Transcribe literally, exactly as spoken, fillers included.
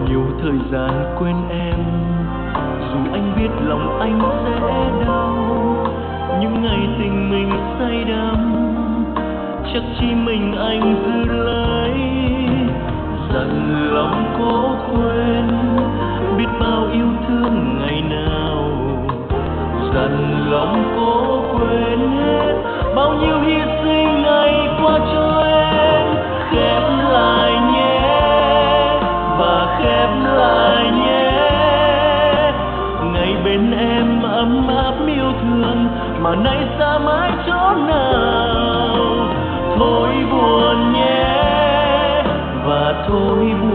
nhiều thời gian quên em, dù anh biết lòng anh sẽ đau. Những ngày tình mình say đắm, chắc chỉ mình anh giữ lấy. Dặn lòng cố quên, biết bao yêu thương ngày nào. Dặn lòng cố quên hết bao nhiêu hy sinh ngày qua cho em. Khép lại nhé và khép lại nhé, ngày bên em ấm áp yêu thương mà nay xa mãi chỗ nào. Thôi buồn nhé và thôi buồn